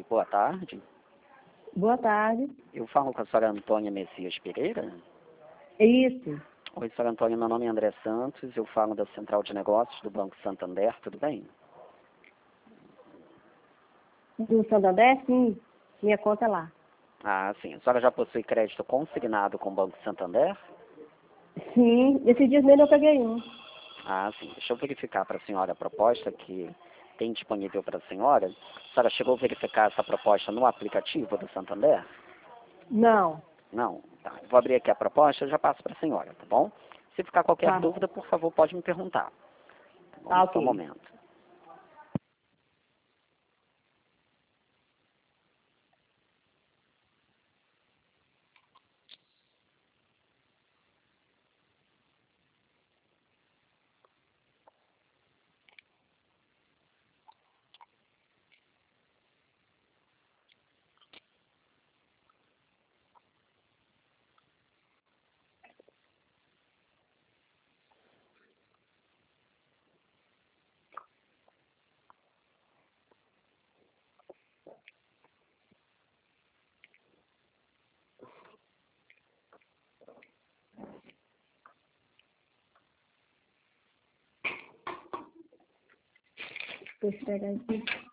Boa tarde. Boa tarde. Eu falo com a senhora Antônia Messias Pereira. É isso. Oi, senhora Antônia, meu nome é André Santos, eu falo da Central de Negócios do Banco Santander, tudo bem? Do Santander, sim. Minha conta é lá. Ah, sim. A senhora já possui crédito consignado com o Banco Santander? Sim. Esses dias mesmo eu peguei um. Ah, sim. Deixa eu verificar para a senhora a proposta que tem disponível para a senhora. A senhora chegou a verificar essa proposta no aplicativo do Santander? Não. Não? Tá. Eu vou abrir aqui a proposta e já passo para a senhora, tá bom? Se ficar qualquer Tá bom. dúvida, por favor, pode me perguntar. Tá bom? Tá, Só um ok. momento. Deixa eu pegar aqui.